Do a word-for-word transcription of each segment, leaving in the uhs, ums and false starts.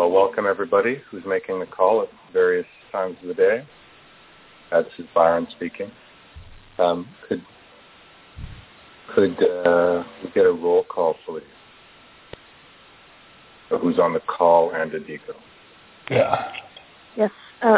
Well, welcome everybody who's making the call at various times of the day. Uh, this is Byron speaking. Um, could could uh, we get a roll call, please? So who's on the call and Adiko? Yeah. Yes. Uh,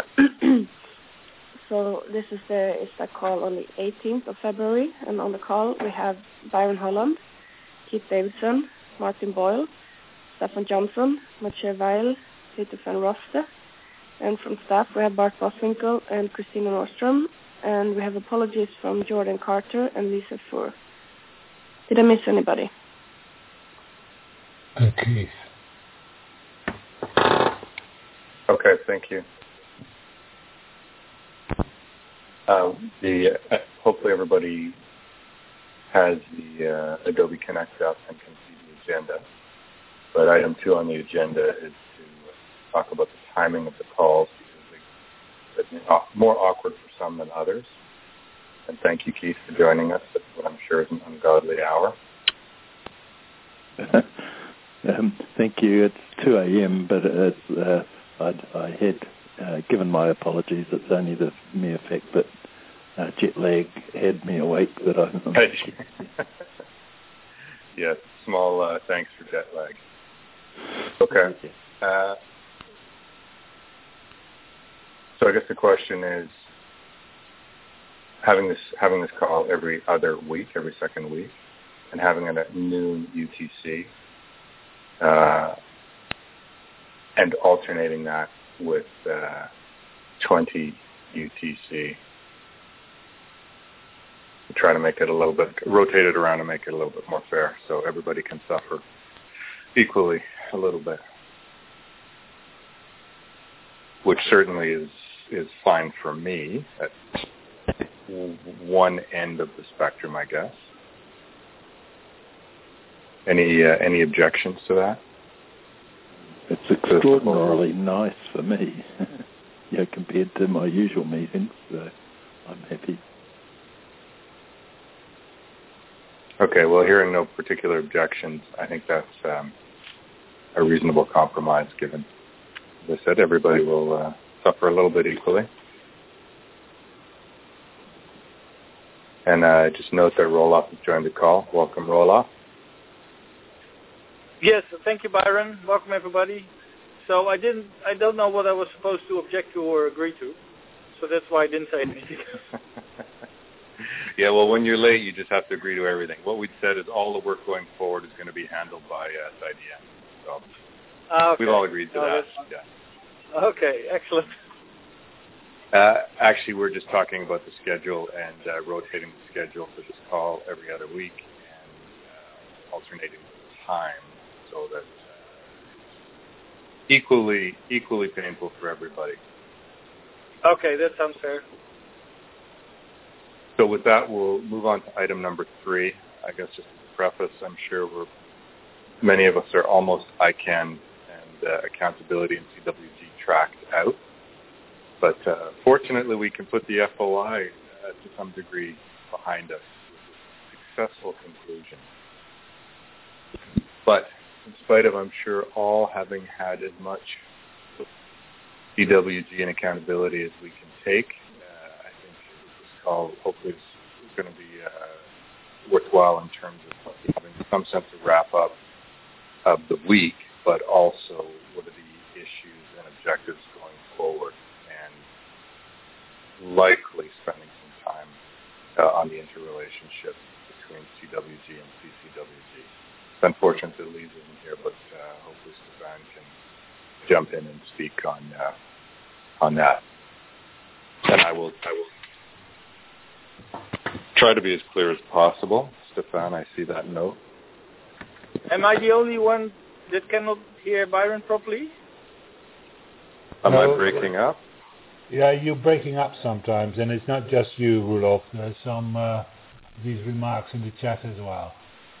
so this is the is the call on the eighteenth of February, and on the call we have Byron Holland, Keith Davidson, Martin Boyle, Stefan Johnson, Mathieu Weil, Peter van Roste, and from staff we have Bart Boswinkle and Christina Nordstrom, and we have apologies from Jordan Carter and Lisa Fur. Did I miss anybody? Okay. Okay, thank you. Uh, the uh, hopefully everybody has the uh, Adobe Connect up and can see the agenda. But item two on the agenda is to talk about the timing of the calls, because it's more awkward for some than others. And thank you, Keith, for joining us at what I'm sure is an ungodly hour. um, thank you. It's two a.m., but it's, uh, I'd, I had uh, given my apologies. It's only the mere fact that uh, jet lag had me awake that I... Yes, small uh, thanks for jet lag. Okay. Uh, so I guess the question is, having this having this call every other week, every second week, and having it at noon U T C, uh, and alternating that with uh, twenty U T C, to try to make it a little bit, rotate it around and make it a little bit more fair, so everybody can suffer equally a little bit, which certainly is is fine for me at one end of the spectrum, I guess. Any uh, any objections to that? It's extraordinarily nice for me, yeah, compared to my usual meetings, so I'm happy. Okay, well, hearing no particular objections, I think that's um, a reasonable compromise, given, as I said, everybody will uh, suffer a little bit equally. And uh, just note that Roloff has joined the call. Welcome, Roloff. Yes, thank you, Byron. Welcome, everybody. So I didn't, I don't know what I was supposed to object to or agree to, so that's why I didn't say anything. Yeah, well, when you're late, you just have to agree to everything. What we'd said is all the work going forward is going to be handled by uh, S I D M. So uh, okay. We've all agreed to no, that. Yeah. Okay, excellent. Uh, actually, we're just talking about the schedule and uh, rotating the schedule for this call every other week and uh, alternating the time so that uh, equally equally painful for everybody. Okay, that sounds fair. So with that, we'll move on to item number three. I guess just to preface, I'm sure we're many of us are almost I C A N and uh, accountability and C W G tracked out. But uh, fortunately, we can put the F O I uh, to some degree behind us with a successful conclusion. But in spite of, I'm sure, all having had as much C W G and accountability as we can take, uh, I think this call hopefully is going to be uh, worthwhile in terms of having some sense of wrap-up of the week, but also what are the issues and objectives going forward, and likely spending some time uh, on the interrelationship between C W G and C C W G. It's unfortunate that Lisa isn't here, but uh, hopefully Stefan can jump in and speak on uh, on that. And I will I will try to be as clear as possible. Stefan, I see that note. Am I the only one that cannot hear Byron properly? Am no, I breaking up? Yeah, you're breaking up sometimes, and it's not just you, Roelof. There's some uh, these remarks in the chat as well.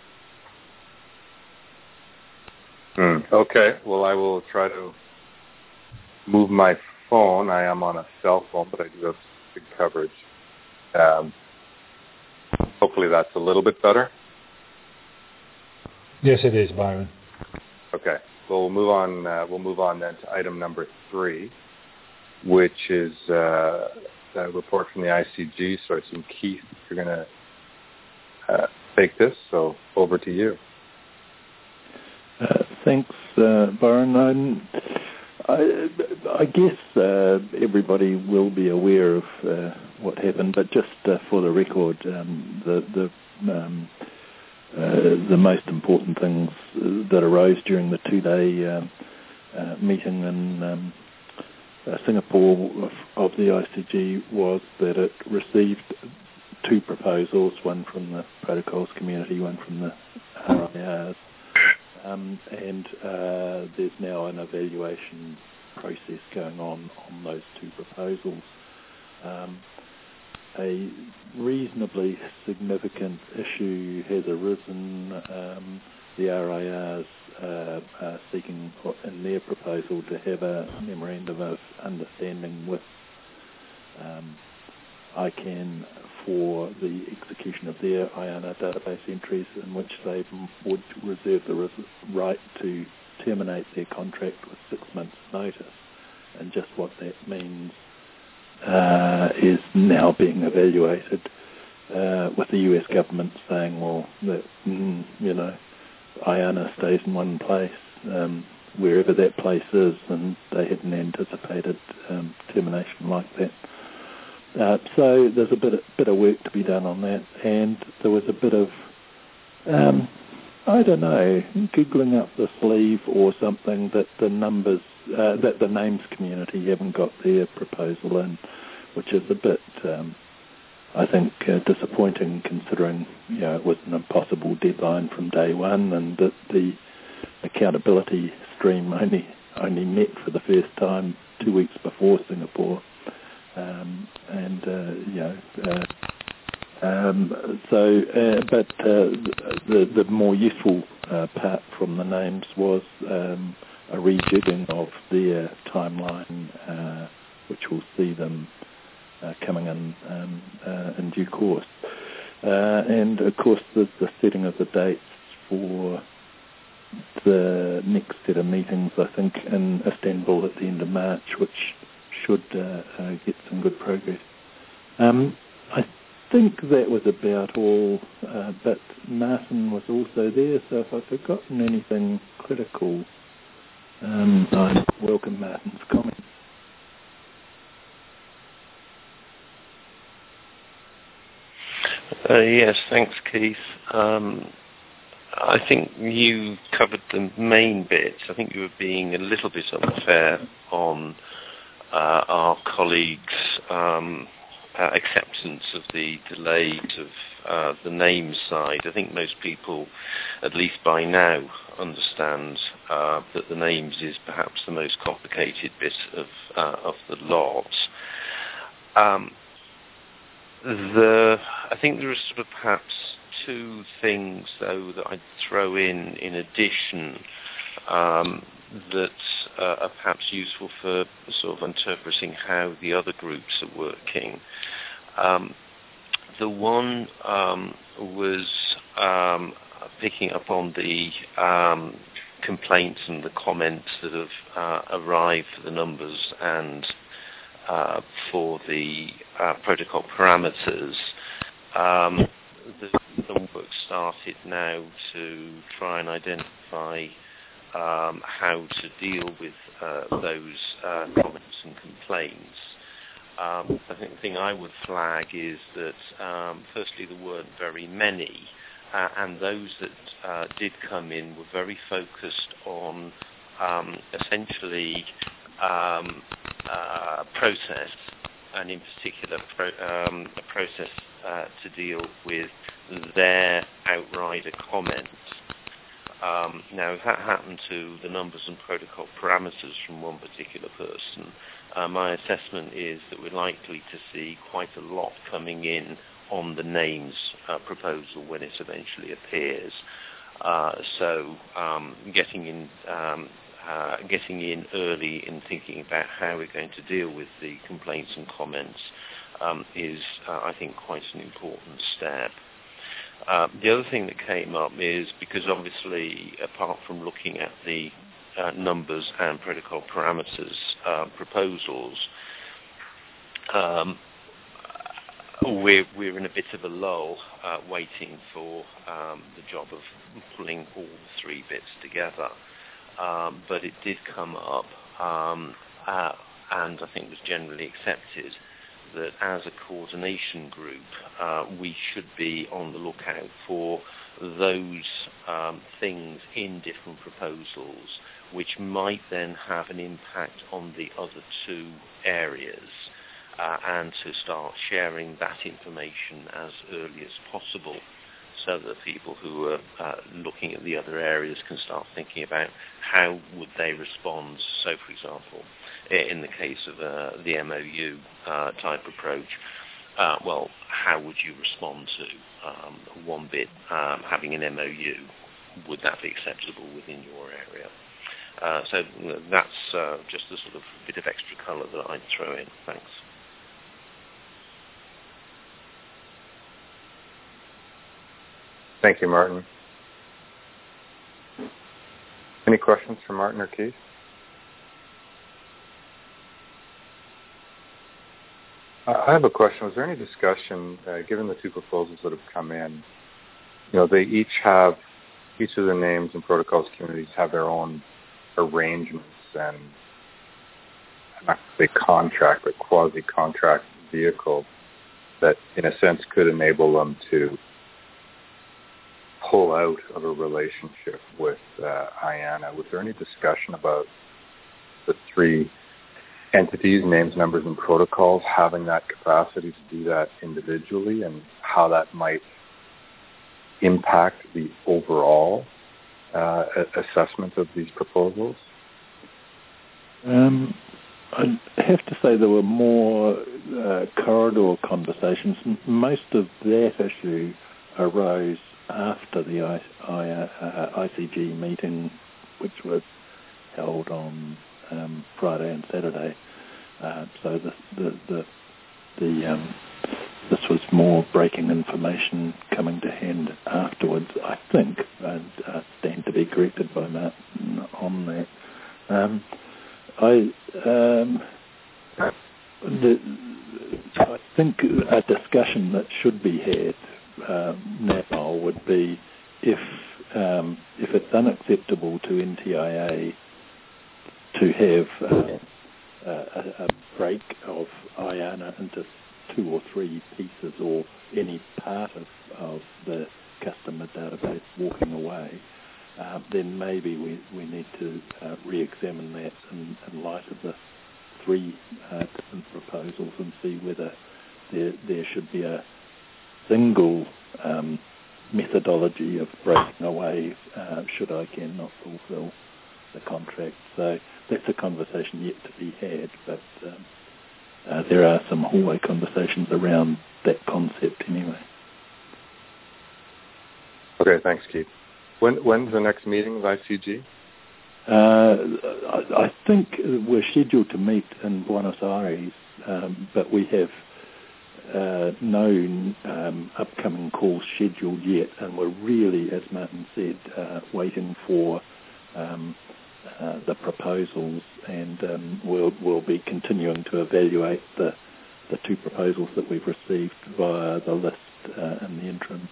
Hmm. Okay, well, I will try to move my phone. I am on a cell phone, but I do have good coverage. Um, hopefully that's a little bit better. Yes, it is, Byron. Okay. Well, we'll move on. Uh, we'll move on then to item number three, which is uh, a report from the I C G. So I assume Keith, you're going to uh, take this. So over to you. Uh, thanks, uh, Byron. I'm, I, I guess uh, everybody will be aware of uh, what happened, but just uh, for the record, um, the the um, uh, the most important things that arose during the two-day uh, uh, meeting in um, uh, Singapore of, of the I C G was that it received two proposals, one from the protocols community, one from the R I Rs. Um, and uh, there's now an evaluation process going on on those two proposals. Um, a reasonably significant issue has arisen. Um, the R I Rs uh, are seeking in their proposal to have a memorandum of understanding with um, I CAN for the execution of their I A N A database entries, in which they would reserve the right to terminate their contract with six months' notice. And just what that means uh, is now being evaluated, uh, with the U S government saying, well, that mm, you know, I A N A stays in one place, um, wherever that place is, and they hadn't anticipated um, termination like that. Uh, so there's a bit of, bit of work to be done on that, and there was a bit of, um, I don't know, giggling up the sleeve or something that the numbers, uh, that the names community haven't got their proposal in, which is a bit, um, I think, uh, disappointing considering, you know, it was an impossible deadline from day one, and that the accountability stream only only met for the first time two weeks before Singapore. Um, and, uh, you know, uh, um, so, uh, but uh, the, the more useful uh, part from the names was um, a rejigging of their timeline, uh, which will see them uh, coming in um, uh, in due course. Uh, and, of course, the, the setting of the dates for the next set of meetings, I think, in Istanbul at the end of March, which should uh, uh, get some good progress. Um, I think that was about all, uh, but Martin was also there, so if I've forgotten anything critical, um, I welcome Martin's comments. Uh, yes, thanks, Keith. Um, I think you covered the main bits. I think you were being a little bit unfair on Uh, our colleagues' um, uh, acceptance of the delays of uh, the name side. I think most people, at least by now, understand uh, that the names is perhaps the most complicated bit of uh, of the lot. Um, the I think there are sort of perhaps two things, though, that I'd throw in in addition. Um, that uh, are perhaps useful for sort of interpreting how the other groups are working. Um, the one um, was um, picking up on the um, complaints and the comments that have uh, arrived for the numbers and uh, for the uh, protocol parameters. Um, the, the work started now to try and identify Um, how to deal with uh, those uh, comments and complaints. Um, I think the thing I would flag is that, um, firstly, there weren't very many, uh, and those that uh, did come in were very focused on um, essentially um, uh, process, and in particular pro- um, a process uh, to deal with their outrider comments. Um, now, if that happened to the numbers and protocol parameters from one particular person, uh, my assessment is that we're likely to see quite a lot coming in on the names uh, proposal when it eventually appears. Uh, so um, getting in um, uh, getting in early in thinking about how we're going to deal with the complaints and comments um, is, uh, I think, quite an important step. Uh, the other thing that came up is because obviously, apart from looking at the uh, numbers and protocol parameters uh, proposals, um, we're, we're in a bit of a lull uh, waiting for um, the job of pulling all the three bits together. Um, but it did come up, um, uh, and I think was generally accepted, that as a coordination group, uh, we should be on the lookout for those um, things in different proposals which might then have an impact on the other two areas, uh, and to start sharing that information as early as possible, so that people who are uh, looking at the other areas can start thinking about how would they respond. So, for example, in the case of uh, the M O U uh, type approach, uh, well, how would you respond to um, one bit um, having an M O U? Would that be acceptable within your area? Uh, so that's uh, just a sort of bit of extra colour that I'd throw in. Thanks. Thank you, Martin. Any questions for Martin or Keith? I have a question. Was there any discussion, uh, given the two proposals that have come in, you know, they each have, each of the names and protocols communities have their own arrangements and, not to say contract, but quasi-contract vehicle that, in a sense, could enable them to pull out of a relationship with uh, I A N A. Was there any discussion about the three entities, names, numbers, and protocols having that capacity to do that individually, and how that might impact the overall uh, assessment of these proposals? Um, I have to say there were more uh, corridor conversations. Most of that issue arose after the I, I, uh, I C G meeting, which was held on um, Friday and Saturday. Uh, so the the the, the um, this was more breaking information coming to hand afterwards, I think. And uh, stand to be corrected by Matt on that. Um, I um, the, I think a discussion that should be had Uh, now would be if um, if it's unacceptable to N T I A to have uh, a, a break of I A N A into two or three pieces, or any part of, of the customer database walking away, uh, then maybe we, we need to uh, re-examine that in, in light of the three uh, different proposals and see whether there there should be a single um, methodology of breaking away uh, should I can not fulfil the contract. So that's a conversation yet to be had, but um, uh, there are some hallway conversations around that concept anyway. Okay, thanks, Keith. When, when's the next meeting of I C G? Uh, I, I think we're scheduled to meet in Buenos Aires, um, but we have Uh, no um, upcoming calls scheduled yet, and we're really, as Martin said, uh, waiting for um, uh, the proposals, and um, we'll, we'll be continuing to evaluate the, the two proposals that we've received via the list uh, in the interim.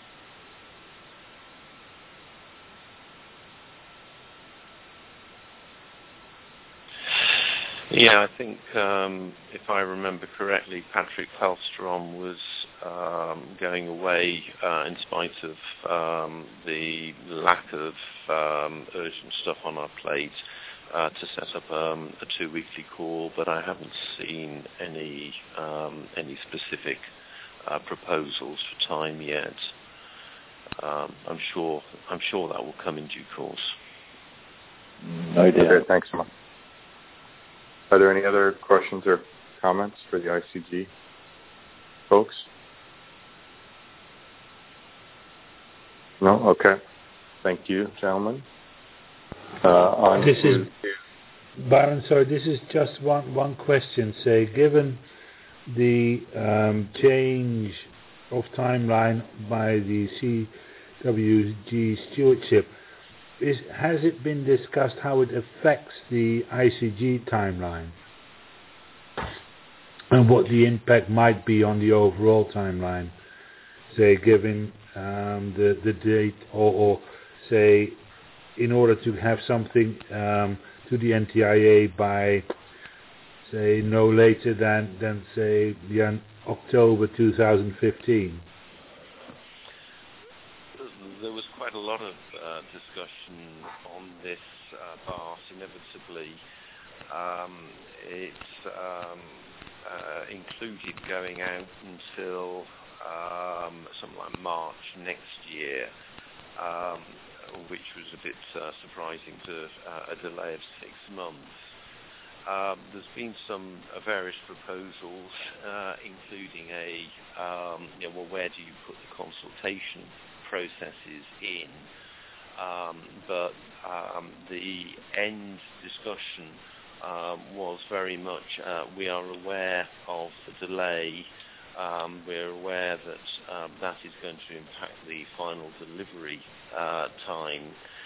Yeah, I think um, if I remember correctly, Patrick Hellstrom was um, going away uh, in spite of um, the lack of um, urgent stuff on our plate uh, to set up um, a two-weekly call, but I haven't seen any um, any specific uh, proposals for time yet. Um, I'm sure I'm sure that will come in due course. No doubt. Okay, thanks so much. Are there any other questions or comments for the I C G folks? No? Okay. Thank you, gentlemen. Uh, on this is, Byron, sorry, this is just one, one question. Say, given the um, change of timeline by the C W G stewardship, is, has it been discussed how it affects the I C G timeline and what the impact might be on the overall timeline, say given um, the, the date or, or say in order to have something um, to the N T I A by say no later than, than say the October two thousand fifteen? There was quite a lot of uh, discussion on this, uh, Bart. Inevitably, um, it's um, uh, included going out until um, something like March next year, um, which was a bit uh, surprising to uh, a delay of six months. Um, there's been some uh, various proposals, uh, including a, um, you know, well, where do you put the consultation processes in? Um, but um, the end discussion um, was very much, uh, we are aware of the delay. Um, we're aware that um, that is going to impact the final delivery uh, time.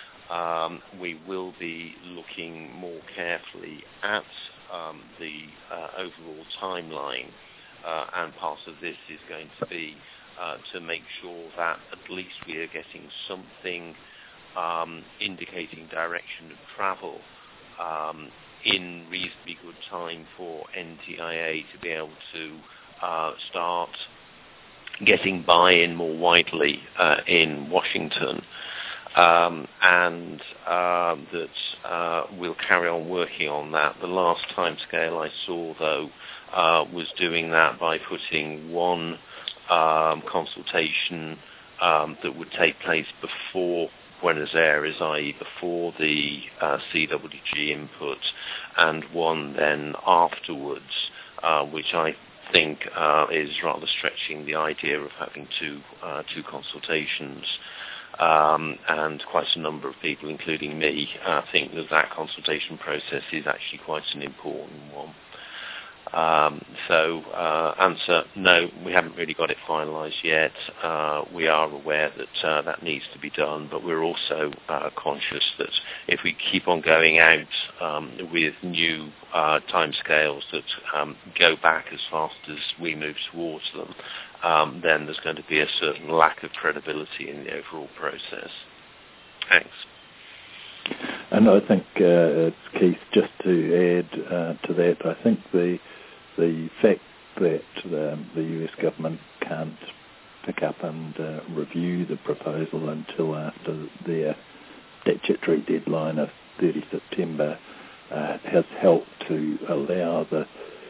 Um, we will be looking more carefully at um, the uh, overall timeline, uh, and part of this is going to be uh, to make sure that at least we are getting something um, indicating direction of travel um, in reasonably good time for N T I A to be able to uh, start getting buy-in more widely uh, in Washington. Um, and uh, that uh, we'll carry on working on that. The last timescale I saw, though, uh, was doing that by putting one um, consultation um, that would take place before Buenos Aires, that is before the uh, C W G input, and one then afterwards, uh, which I think uh, is rather stretching the idea of having two, uh, two consultations. Um, and quite a number of people, including me, uh, think that that consultation process is actually quite an important one. Um, so, uh, answer, no, we haven't really got it finalised yet. Uh, we are aware that uh, that needs to be done, but we're also uh, conscious that if we keep on going out um, with new uh, timescales that um, go back as fast as we move towards them, um, then there's going to be a certain lack of credibility in the overall process. Thanks. And I think uh, it's Keith, just to add uh, to that, I think the the fact that um, the U S government can't pick up and uh, review the proposal until after their statutory deadline of thirtieth of September uh, has helped to allow the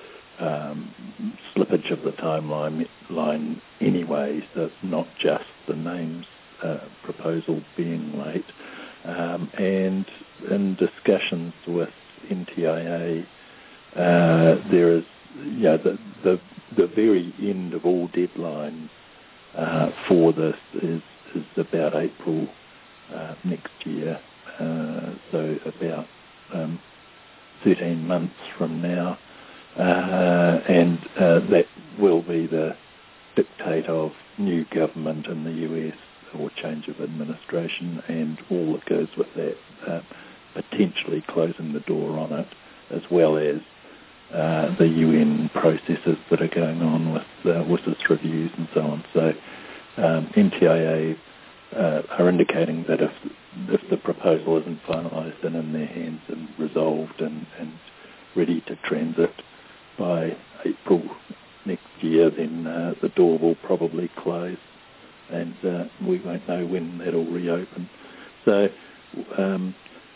um, slippage of the timeline line anyway, so not just the names uh, proposal being late. Um, and in discussions with N T I A, uh, there is, you know, the, the the very end of all deadlines uh, for this is is about April uh, next year, uh, so about um, thirteen months from now, uh, and uh, that will be the dictate of new government in the U S or change of administration and all that goes with that, uh, potentially closing the door on it, as well as uh, the U N processes that are going on with uh, W S I S reviews and so on. So um, N T I A uh, are indicating that if if the proposal isn't finalised and in their hands and resolved and, and ready to transit by April next year, then uh, the door will probably close, and uh, we won't know when that'll reopen. So um,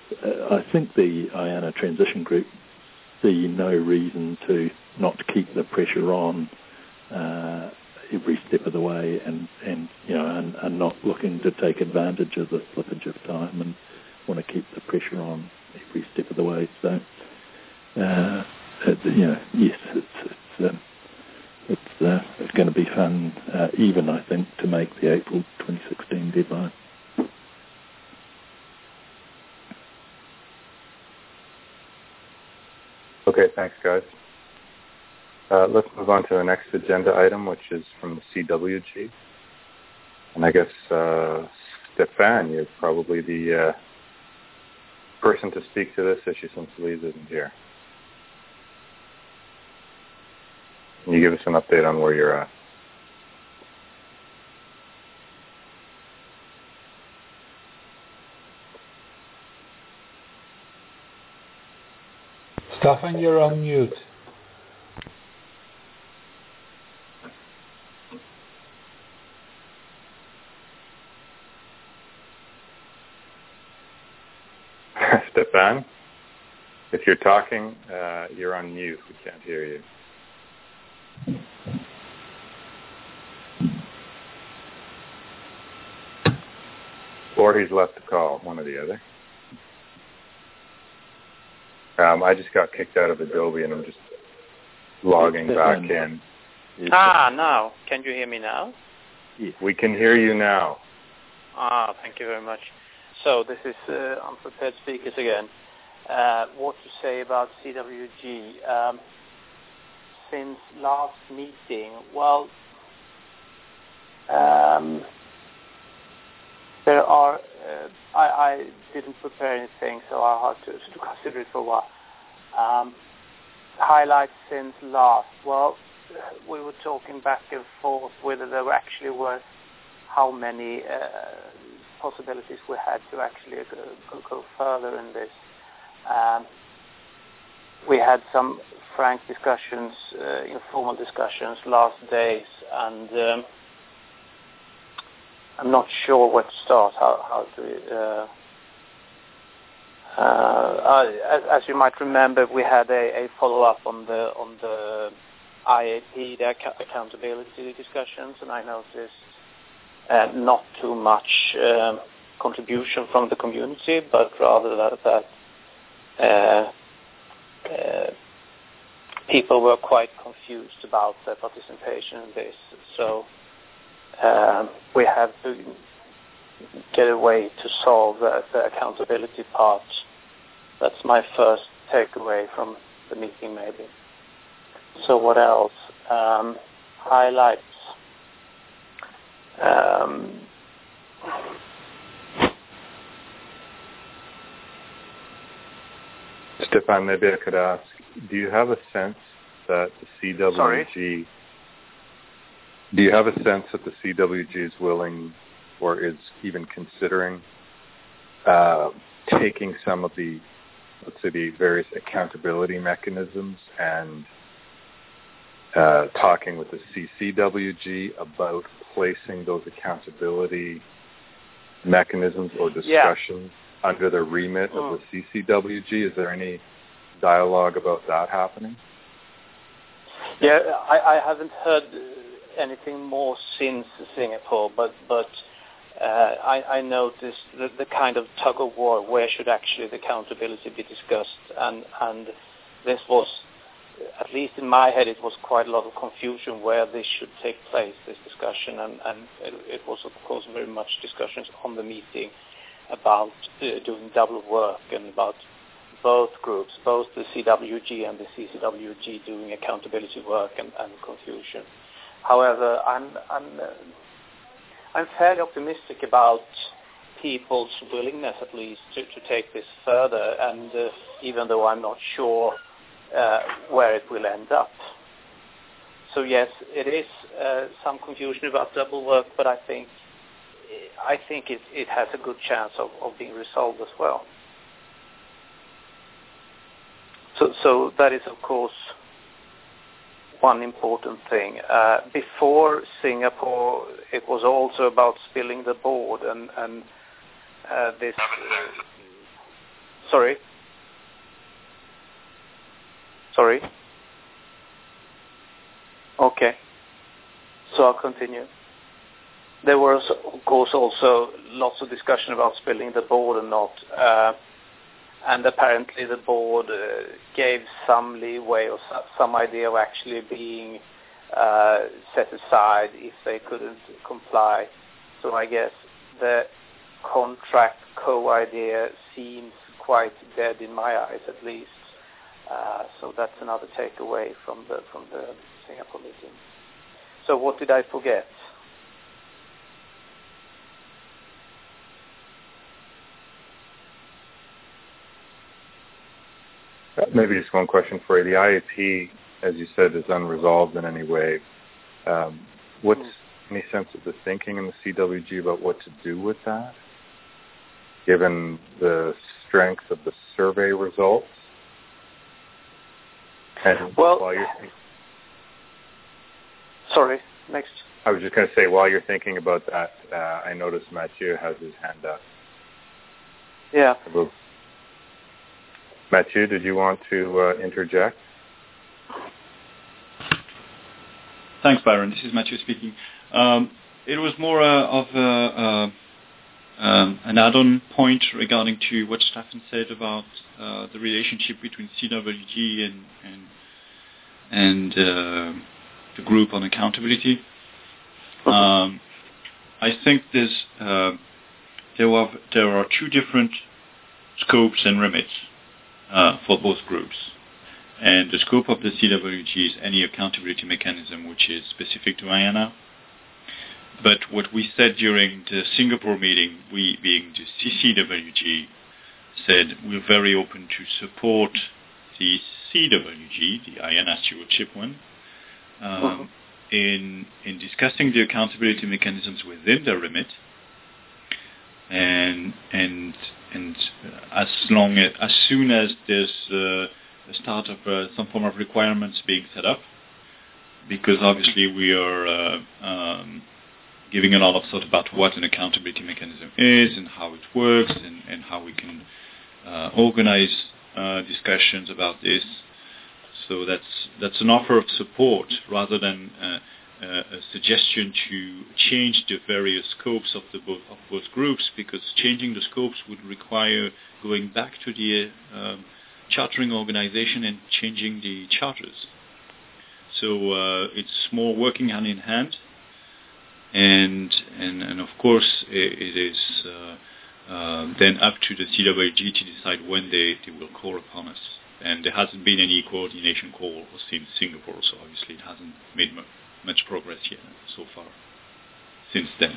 I think the I A N A transition group see no reason to not keep the pressure on uh, every step of the way, and, and you know, and, and not looking to take advantage of the slippage of time, and want to keep the pressure on every step of the way. So, uh, it, you know, yes, it's it's. Um, It's, uh, it's going to be fun, uh, even, I think, to make the April twenty sixteen deadline. Okay, thanks, guys. Uh, let's move on to the next agenda item, which is from the C W G. And I guess, uh, Stefan, you're probably the uh, person to speak to this issue since Lise isn't here. Can you give us an update on where you're at? Stefan, you're on mute. Stefan, if you're talking, uh, you're on mute. We can't hear you. Or he's left the call, one or the other. Um, I just got kicked out of Adobe and I'm just logging back in. Ah, now. Can you hear me now? Yes. We can hear you now. Ah, thank you very much. So this is uh, Unprepared Speakers again. Uh, what to say about C W G? Um, since last meeting, well, um, there are, uh, I, I didn't prepare anything, so I had to, to consider it for a while. Um, highlights since last, well, we were talking back and forth whether there actually were how many uh, possibilities we had to actually go, go further in this. Um, we had some frank discussions, uh, informal discussions last days, and um, I'm not sure where to start. How, how do we, uh, uh, as, as you might remember, we had a, a follow-up on the on the I A P, the ac- accountability discussions, and I noticed uh, not too much um, contribution from the community, but rather that, that uh, uh, people were quite confused about their participation in this. So um, we have to get a way to solve the, the accountability part. That's my first takeaway from the meeting, maybe. So what else? Um, highlights. Um, Stefan, maybe I could ask, do you have a sense that the C W G... Sorry? Do you have a sense that the C W G is willing or is even considering uh, taking some of the, let's say, the various accountability mechanisms and uh, talking with the C C W G about placing those accountability mechanisms or discussions yeah. under the remit mm. of the C C W G? Is there any dialogue about that happening? Yeah, I, I haven't heard anything more since Singapore, but but uh, I, I noticed the, the kind of tug of war, where should actually the accountability be discussed, and and this was, at least in my head, it was quite a lot of confusion where this should take place, this discussion, and, and it, it was of course very much discussions on the meeting about uh, doing double work and about both groups, both the C W G and the C C W G doing accountability work and, and confusion. However, I'm I'm uh, I'm fairly optimistic about people's willingness, at least, to, to take this further. And uh, even though I'm not sure uh, where it will end up, so yes, it is uh, some confusion about double work, but I think I think it, it has a good chance of, of being resolved as well. So, so that is, of course, one important thing. Uh, before Singapore, it was also about spilling the board and, and uh, this... Uh, sorry? Sorry? Okay. So I'll continue. There was, of course, also lots of discussion about spilling the board or not. Uh, And apparently the board uh, gave some leeway or some idea of actually being uh, set aside if they couldn't comply. So I guess the contract co-idea seems quite dead in my eyes, at least. Uh, so that's another takeaway from the from the Singapore meeting. So what did I forget? Maybe just one question for you. The I A P, as you said, is unresolved in any way. Um, what's mm. any sense of the thinking in the C W G about what to do with that, given the strength of the survey results? And well, while you're thinking, sorry, next. I was just going to say, while you're thinking about that, uh, I noticed Mathieu has his hand up. Yeah. Mathieu, did you want to uh, interject? Thanks, Byron. This is Mathieu speaking. Um, it was more uh, of a, uh, um, an add-on point regarding to what Stefan said about uh, the relationship between C W G and and, and uh, the group on accountability. Um, I think there's uh, there are there are two different scopes and remits uh, for both groups. And the scope of the C W G is any accountability mechanism which is specific to I A N A. But what we said during the Singapore meeting, we being the C C W G, said we're very open to support the C W G, the I A N A stewardship one, um, in in discussing the accountability mechanisms within the remit, and and and as long as, as soon as there's uh, a start of uh, some form of requirements being set up, because obviously we are uh, um, giving a lot of thought about what an accountability mechanism is and how it works and, and how we can uh, organize uh, discussions about this. So that's that's an offer of support rather than uh, uh, a suggestion to change the various scopes of the both of both groups, because changing the scopes would require going back to the um, chartering organization and changing the charters. So uh, it's more working hand in hand, and and, and of course it, it is uh, uh, then up to the C W G to decide when they, they will call upon us. And there hasn't been any coordination call since Singapore, so obviously it hasn't made mu- much progress yet so far since then.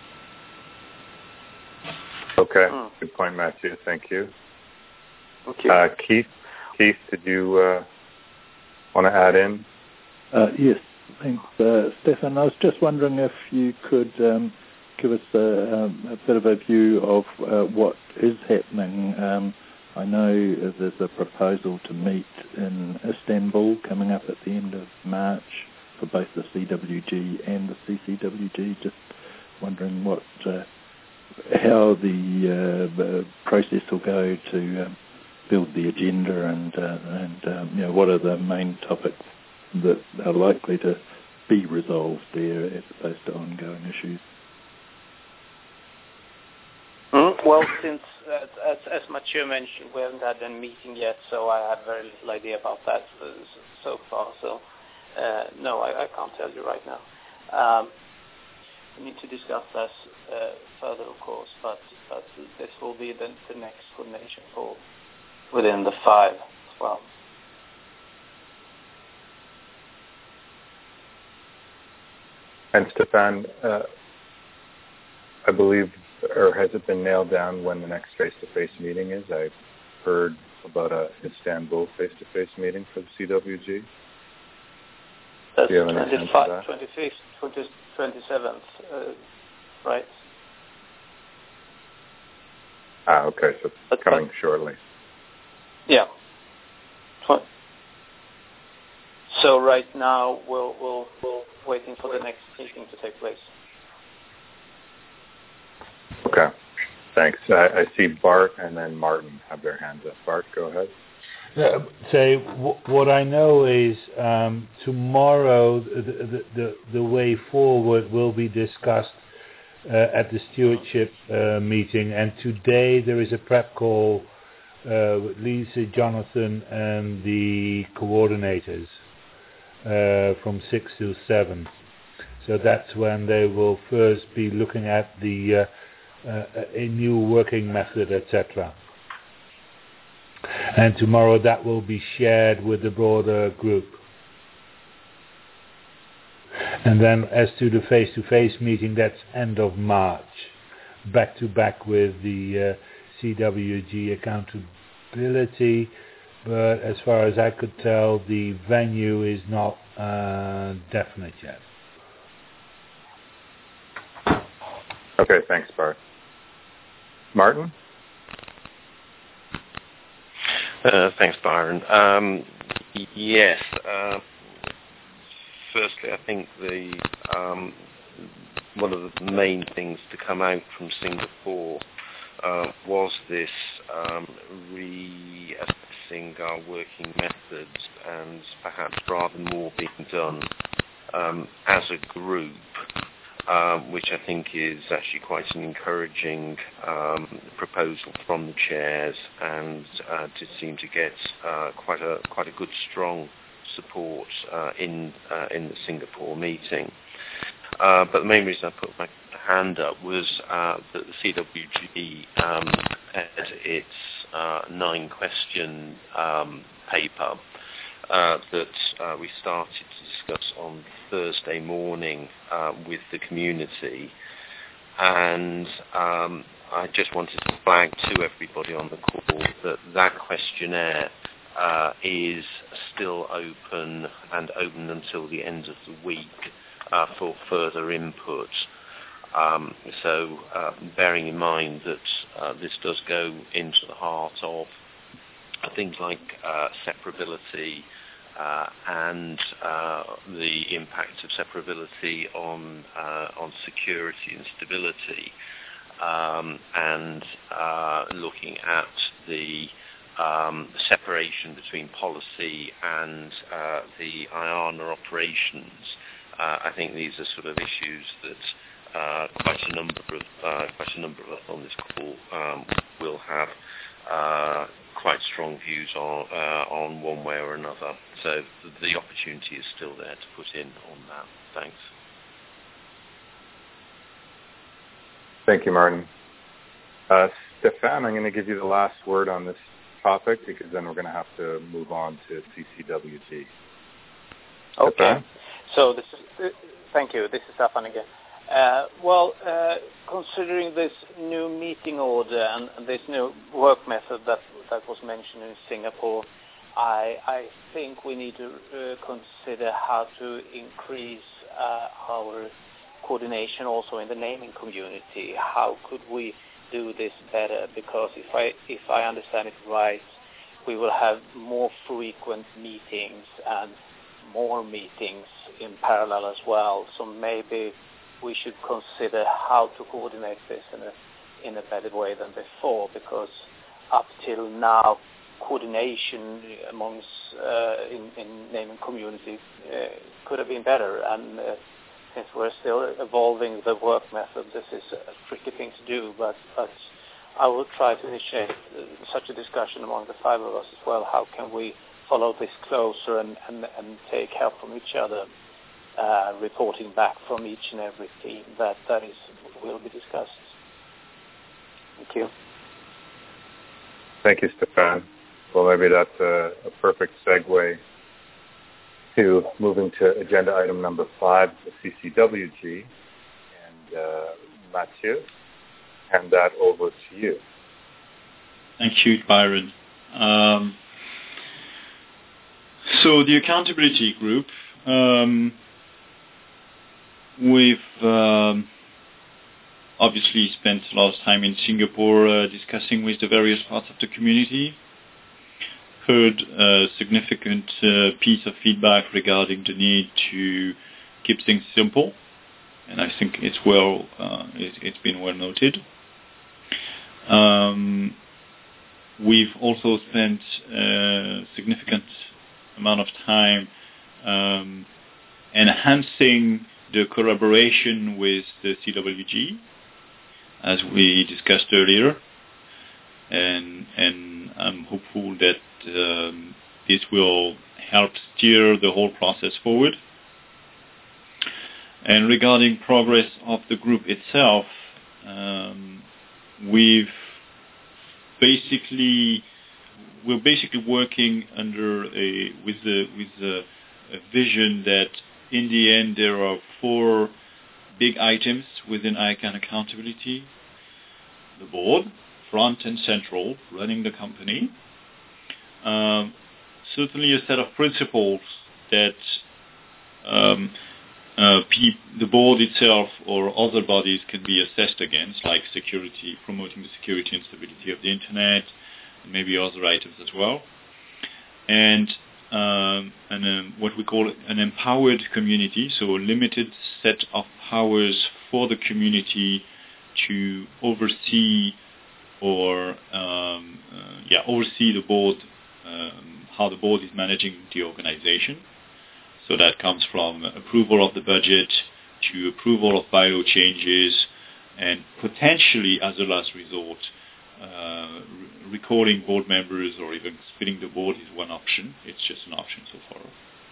Okay, good point, Mathieu. Thank you. Okay. Uh, Keith, Keith, did you uh, want to add in? Uh, yes, thanks, uh, Stefan. I was just wondering if you could um, give us a, um, a bit of a view of uh, what is happening. Um, I know there's a proposal to meet in Istanbul coming up at the end of March for both the C W G and the C C W G. Just wondering what, uh, how the, uh, the process will go to um, build the agenda, and uh, and um, you know, what are the main topics that are likely to be resolved there as opposed to ongoing issues. Mm, well, since uh, as, as Mathieu mentioned, we haven't had a meeting yet, so I have very little idea about that so, so far. So uh, no, I, I can't tell you right now. Um, we need to discuss this uh, further, of course, but but this will be the, the next coordination call within the five as well. And Stefan, uh, I believe, or has it been nailed down when the next face-to-face meeting is? I've heard about a Istanbul face-to-face meeting for the C W G. That's Do you have any sense of that? twenty-fifth, twenty-seventh, uh, right? Ah, okay, so But, coming but, shortly. Yeah. So right now we'll we'll we'll waiting for the next meeting to take place. Okay, thanks. I, I see Bart and then Martin have their hands up. Bart, go ahead. Uh, say w- what I know is um, tomorrow the, the the the way forward will be discussed uh, at the stewardship uh, meeting, and today there is a prep call uh, with Lisa, Jonathan, and the coordinators uh, from six to seven. So that's when they will first be looking at the uh, uh, a new working method, et cetera. And tomorrow that will be shared with the broader group. And then as to the face-to-face meeting, that's end of March, back to back with the uh, C W G accountability. But as far as I could tell, the venue is not uh, definite yet. Okay, thanks, Bart. Martin? Uh, thanks, Byron. Um, y- yes. Uh, firstly, I think the um, one of the main things to come out from Singapore uh, was this um, reassessing our working methods and perhaps rather more being done um, as a group. Um, which I think is actually quite an encouraging um, proposal from the chairs, and uh, did seem to get uh, quite a quite a good strong support uh, in uh, in the Singapore meeting. Uh, but the main reason I put my hand up was uh, that the C W G um, had its uh, nine-question um, paper Uh, that uh, we started to discuss on Thursday morning uh, with the community, and um, I just wanted to flag to everybody on the call that that questionnaire uh, is still open and open until the end of the week uh, for further input. Um, so uh, bearing in mind that uh, this does go into the heart of things like uh, separability uh, and uh, the impact of separability on uh, on security and stability, um, and uh, looking at the um, separation between policy and uh, the I A N A operations. Uh, I think these are sort of issues that uh, quite a number of uh, quite a number of us on this call um, will have uh, quite strong views on uh, on one way or another. So the opportunity is still there to put in on that. Thanks. Thank you, Martin. Uh, Stefan, I'm going to give you the last word on this topic, because then we're going to have to move on to C C W G. Okay. Stefan? So this is, uh, thank you. This is Stefan again. Uh, well, uh, considering this new meeting order and, and this new work method that that was mentioned in Singapore, I, I think we need to uh, consider how to increase uh, our coordination also in the naming community. How could we do this better? Because if I if I understand it right, we will have more frequent meetings and more meetings in parallel as well. So maybe we should consider how to coordinate this in a in a better way than before, because up till now, coordination amongst uh, in, in naming community uh, could have been better, and uh, since we're still evolving the work method, this is a tricky thing to do, but, but I will try to initiate uh, such a discussion among the five of us as well. How can we follow this closer and, and, and take help from each other, uh, reporting back from each and every team? That, that is will be discussed. Thank you. Thank you, Stefan. Well, maybe that's a, a perfect segue to moving to agenda item number five, the C C W G. And uh, Mathieu, hand that over to you. Thank you, Byron. Um, so the accountability group, um, we've um, obviously spent a lot of time in Singapore uh, discussing with the various parts of the community. Heard a significant uh, piece of feedback regarding the need to keep things simple, and I think it's well, uh, it, it's been well noted. Um, we've also spent a significant amount of time um, enhancing the collaboration with the C W G, as we discussed earlier, and and I'm hopeful that um, this will help steer the whole process forward. And regarding progress of the group itself, um, we've basically we're basically working under a with the with the a vision that in the end there are four big items within I CANN accountability: the board, front and central, running the company. Um, certainly a set of principles that um, uh, pe- the board itself or other bodies can be assessed against, like security, promoting the security and stability of the internet, and maybe other items as well. And, um, and um, what we call an empowered community, so a limited set of powers for the community to oversee or um, uh, yeah, oversee the board, um, how the board is managing the organization. So that comes from approval of the budget to approval of bylaw changes, and potentially, as a last resort, uh, re- recalling board members or even splitting the board is one option. It's just an option so far.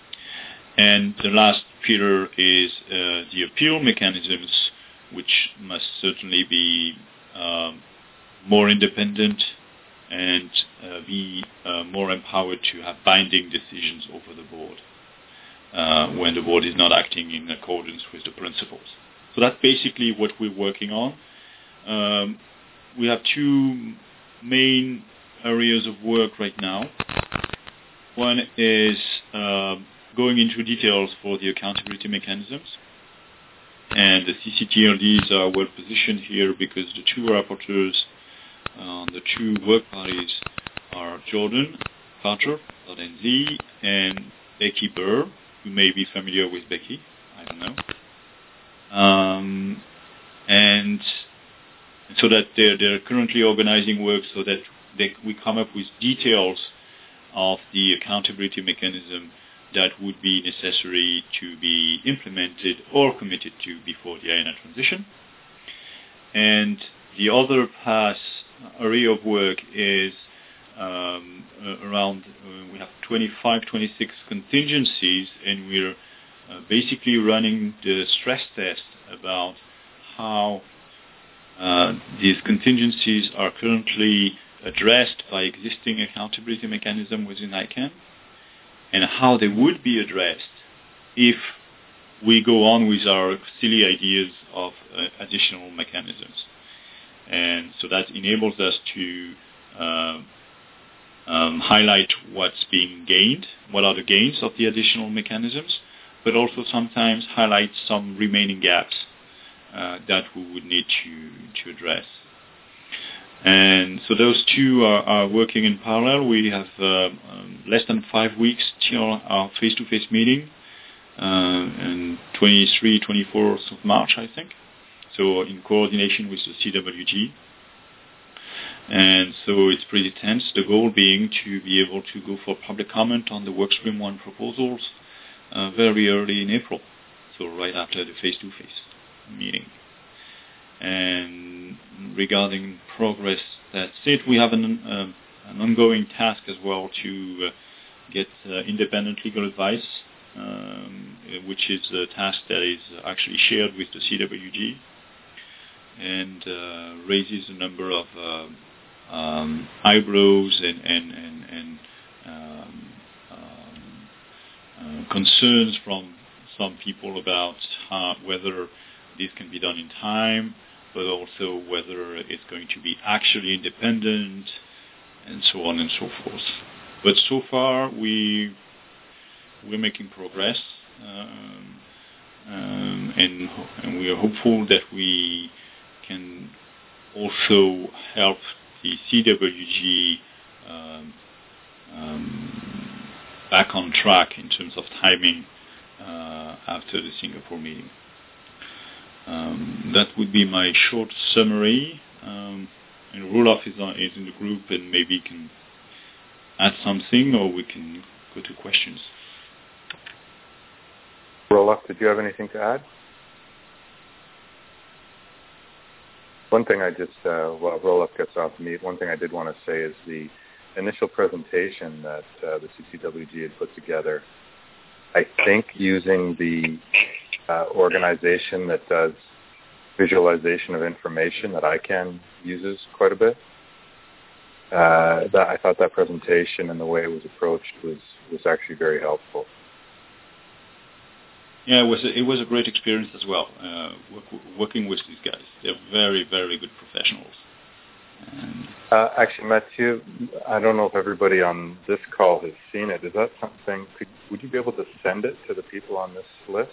And the last pillar is uh, the appeal mechanisms, which must certainly be um, more independent and uh, be uh, more empowered to have binding decisions over the board uh, when the board is not acting in accordance with the principles. So that's basically what we're working on. Um, we have two main areas of work right now. One is uh, going into details for the accountability mechanisms. And the C C T L Ds are well positioned here because the two rapporteurs on uh, the two work parties are Jordan Carter, N Z, and Becky Burr. You may be familiar with Becky, I don't know. Um, and so that they're, they're currently organizing work so that they, we come up with details of the accountability mechanism that would be necessary to be implemented or committed to before the I N A transition. And the other pass area of work is um, uh, around, uh, we have twenty-five, twenty-six contingencies, and we're uh, basically running the stress test about how uh, these contingencies are currently addressed by existing accountability mechanism within I CANN, and how they would be addressed if we go on with our silly ideas of uh, additional mechanisms. And so that enables us to uh, um, highlight what's being gained, what are the gains of the additional mechanisms, but also sometimes highlight some remaining gaps uh, that we would need to, to address. And so those two are, are working in parallel. We have uh, um, less than five weeks till our face-to-face meeting, uh, and twenty-third, twenty-fourth of March, I think. So in coordination with the C W G. And so it's pretty tense, the goal being to be able to go for public comment on the Workstream one proposals uh, very early in April, so right after the face-to-face meeting. And regarding progress, that's it. We have an, uh, an ongoing task as well to uh, get uh, independent legal advice, um, which is a task that is actually shared with the C W G and uh, raises a number of uh, um, eyebrows and, and, and, and um, um, uh, concerns from some people about how, whether this can be done in time, but also whether it's going to be actually independent, and so on and so forth. But so far, we, we're making progress, um, um, and, and we are hopeful that we can also help the C W G um, um, back on track in terms of timing uh, after the Singapore meeting. Um, that would be my short summary. Um, and Roelof is, on, is in the group, and maybe can add something, or we can go to questions. Roelof, did you have anything to add? One thing I just, uh, while Roelof gets off mute, one thing I did want to say is the initial presentation that uh, the C C W G had put together, I think using the uh, organization that does visualization of information that I CANN uses quite a bit. uh, that I thought that presentation and the way it was approached was, was actually very helpful. Yeah, it was a, it was a great experience as well, uh, work, working with these guys. They're very, very good professionals. And uh, actually, Mathieu, I don't know if everybody on this call has seen it. Is that something, could, would you be able to send it to the people on this list?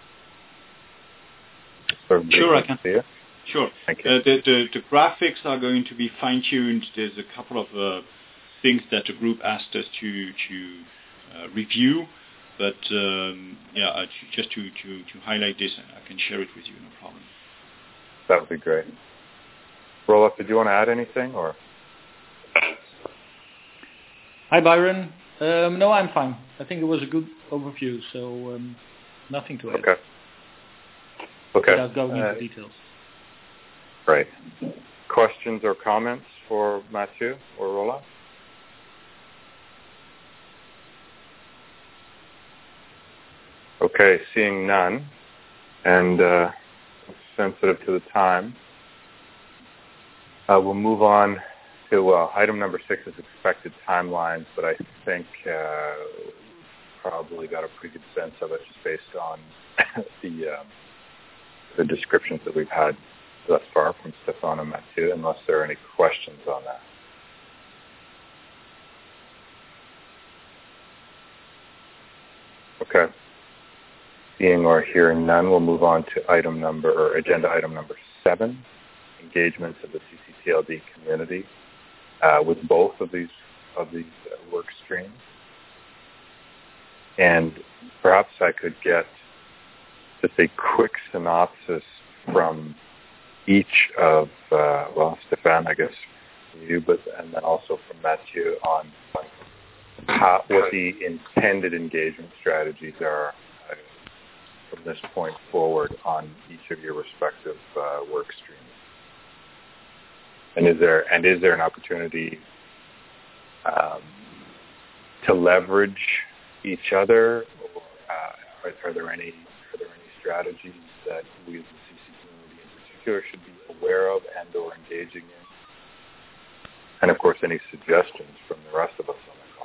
So sure, I can. See it? Sure. Thank you. Uh, the, the, the graphics are going to be fine-tuned. There's a couple of uh, things that the group asked us to, to uh, review. But um, yeah, uh, just to, to, to highlight this, I can share it with you, no problem. That would be great. Roelof, did you want to add anything, or? Hi, Byron. Um, no, I'm fine. I think it was a good overview, so um, nothing to add. Okay. Okay. Without going into uh, details. Right. Questions or comments for Mathieu or Roelof? Okay, seeing none, and uh, sensitive to the time, uh, we'll move on to uh, item number six is expected timelines, but I think uh, probably got a pretty good sense of it just based on the um, the descriptions that we've had thus far from Stefan and Mathieu, unless there are any questions on that. Okay. Seeing or hearing none, we'll move on to item number, or agenda item number seven, engagements of the C C T L D community uh, with both of these of these uh, work streams. And perhaps I could get just a quick synopsis from each of, uh, well, Stefan, I guess you, but and then also from Mathieu on how, what the intended engagement strategies are from this point forward on each of your respective uh, work streams. And is there and is there an opportunity um, to leverage each other, or uh, are, are there any are there any strategies that we as the C C community in particular should be aware of and or engaging in? And of course, any suggestions from the rest of us on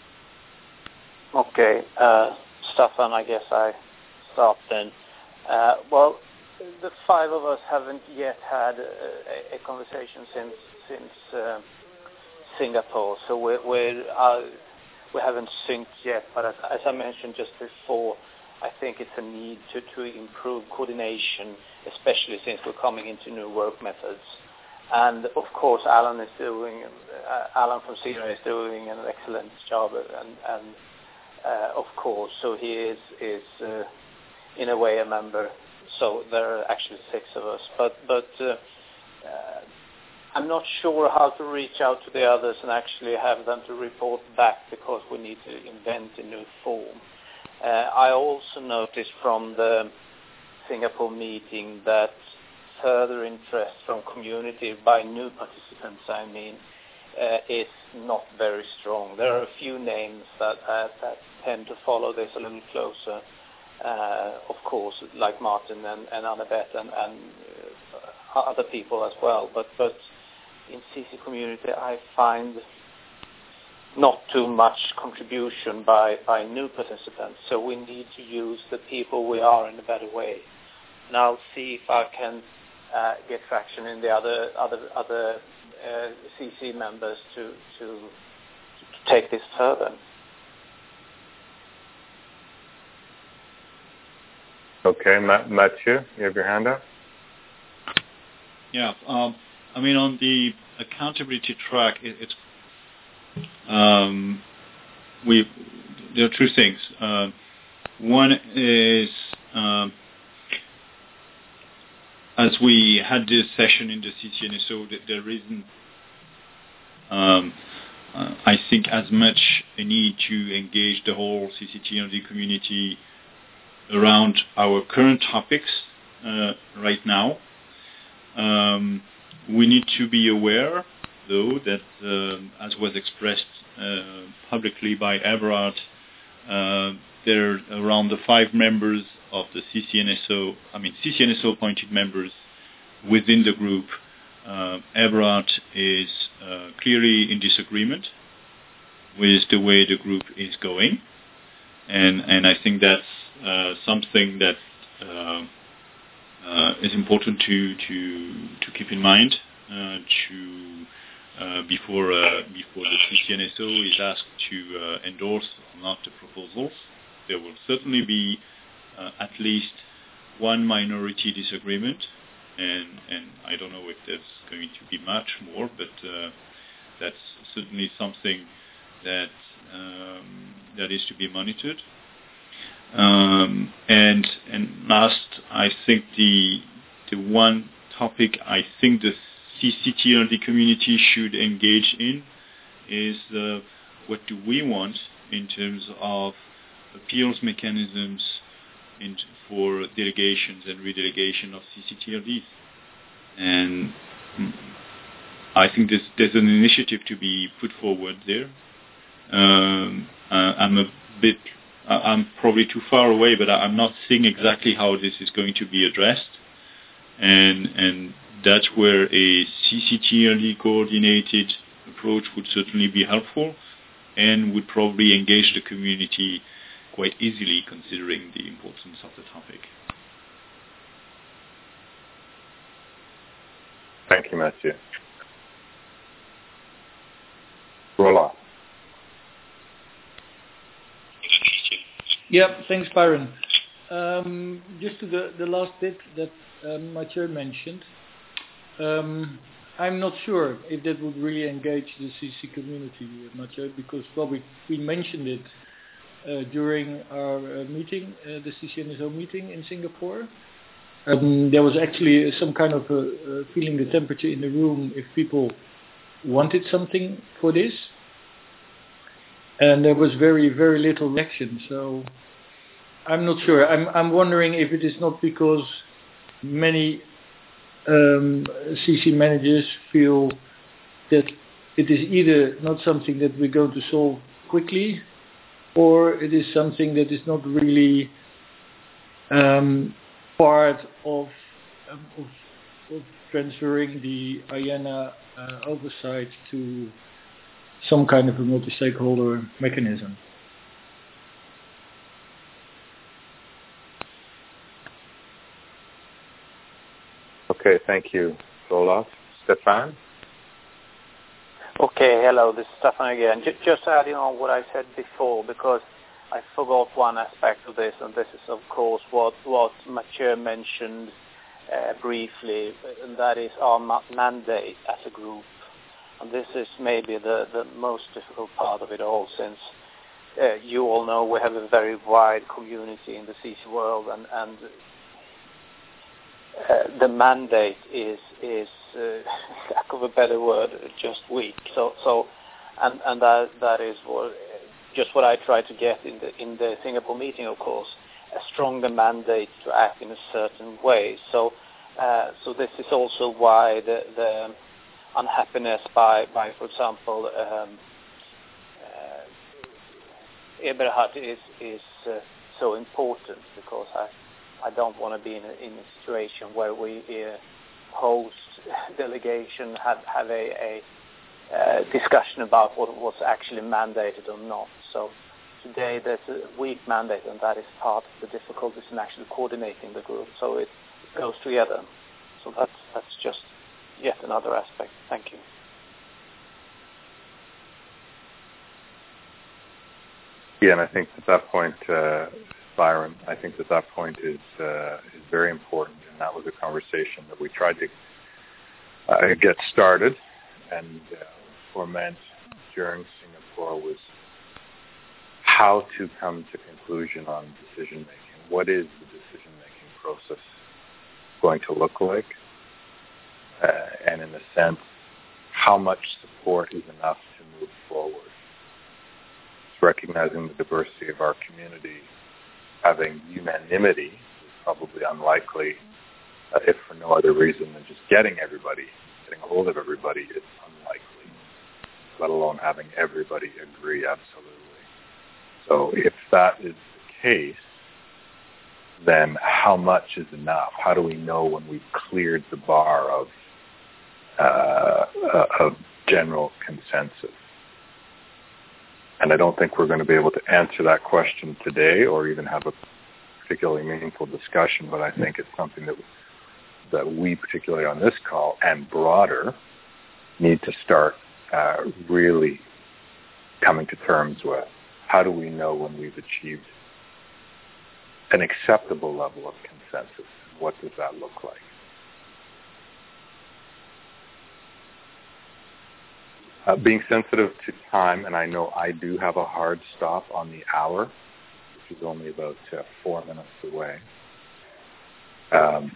the call. Okay, uh, Stefan, I guess I start then. Uh, well, the five of us haven't yet had a, a conversation since since uh, Singapore, so we're, we're uh, we haven't synced yet. But as, as I mentioned just before, I think it's a need to, to improve coordination, especially since we're coming into new work methods. And of course, Alan is doing uh, Alan from C R A is doing an excellent job, and, and uh, of course, so he is is. Uh, in a way a member, so there are actually six of us, but but uh, uh, I'm not sure how to reach out to the others and actually have them to report back, because we need to invent a new form. Uh, I also noticed from the Singapore meeting that further interest from community by new participants, I mean, uh, is not very strong. There are a few names that, uh, that tend to follow this a little closer. Uh, of course, like Martin and, and Annabeth and, and uh, other people as well. But but in C C community, I find not too much contribution by, by new participants. So we need to use the people we are in a better way. And I'll see if I can uh, get traction in the other other other uh, C C members to to to take this further. Okay, Mathieu, you have your hand up? Yeah, um, I mean, on the accountability track, it, it's um, we there are two things. Uh, one is um, as we had this session in the C C N S O, that there isn't, um, uh, I think, as much a need to engage the whole C C T N D community around our current topics uh, right now. Um, we need to be aware, though, that uh, as was expressed uh, publicly by Everard, uh, there are around the five members of the C C N S O, I mean C C N S O appointed members within the group uh, Eberhard is uh, clearly in disagreement with the way the group is going, and and I think that's uh, something that uh, uh, is important to to to keep in mind uh, to uh, before uh, before the C C N S O is asked to uh, endorse or not the proposals. There will certainly be uh, at least one minority disagreement, and and I don't know if there's going to be much more, but uh, that's certainly something that um, that is to be monitored. Um, and and last, I think the the one topic I think the C C T L D community should engage in is uh, what do we want in terms of appeals mechanisms in, for delegations and redelegation of C C T L Ds. And I think there's, there's an initiative to be put forward there. Um, uh, I'm a bit, I'm probably too far away, but I'm not seeing exactly how this is going to be addressed. And and that's where a C C T L D coordinated approach would certainly be helpful and would probably engage the community quite easily, considering the importance of the topic. Thank you, Mathieu. Roland. Yeah, thanks, Byron. Um, just to the, the last bit that um, Mathieu mentioned, um, I'm not sure if that would really engage the C C community, Mathieu, because well, we, we mentioned it uh, during our uh, meeting, uh, the C C N S O meeting in Singapore. Um, there was actually some kind of a, uh, feeling the temperature in the room if people wanted something for this. And there was very, very little reaction. So I'm not sure. I'm, I'm wondering if it is not because many um, C C managers feel that it is either not something that we're going to solve quickly, or it is something that is not really um, part of, um, of, of transferring the I E N A uh, oversight to some kind of a multi-stakeholder mechanism. Okay, thank you, Roland. Stefan? Okay, hello, this is Stefan again. J- just adding on what I said before, because I forgot one aspect of this, and this is, of course, what, what Mathieu mentioned uh, briefly, and that is our ma- mandate as a group. And this is maybe the, the most difficult part of it all, since uh, you all know we have a very wide community in the C C world, and, and uh, the mandate is, is uh, lack of a better word, just weak. So, so, and, and that that is what, just what I try to get in the in the Singapore meeting, of course, a stronger mandate to act in a certain way. So, uh, so this is also why the the unhappiness by, by for example, um, uh, Eberhard is is uh, so important, because I I don't want to be in a, in a situation where we uh, host delegation have have a, a uh, discussion about what was actually mandated or not. So today there's a weak mandate, and that is part of the difficulties in actually coordinating the group. So it, it goes together. So that's that's just yet another aspect. Thank you. Yeah, and I think at that point, uh, Byron, I think that that point is uh, is very important, and that was a conversation that we tried to uh, get started and uh, foment during Singapore, was how to come to conclusion on decision making. What is the decision making process going to look like? Uh, and in a sense, how much support is enough to move forward? It's recognizing the diversity of our community. Having unanimity is probably unlikely, uh, if for no other reason than just getting everybody, getting a hold of everybody is unlikely, let alone having everybody agree absolutely. So if that is the case, then how much is enough? How do we know when we've cleared the bar of uh, a, a general consensus. And I don't think we're going to be able to answer that question today or even have a particularly meaningful discussion, but I think it's something that that we, particularly on this call and broader, need to start uh, really coming to terms with. How do we know when we've achieved an acceptable level of consensus? What does that look like? Uh, being sensitive to time, and I know I do have a hard stop on the hour, which is only about uh, four minutes away. Um,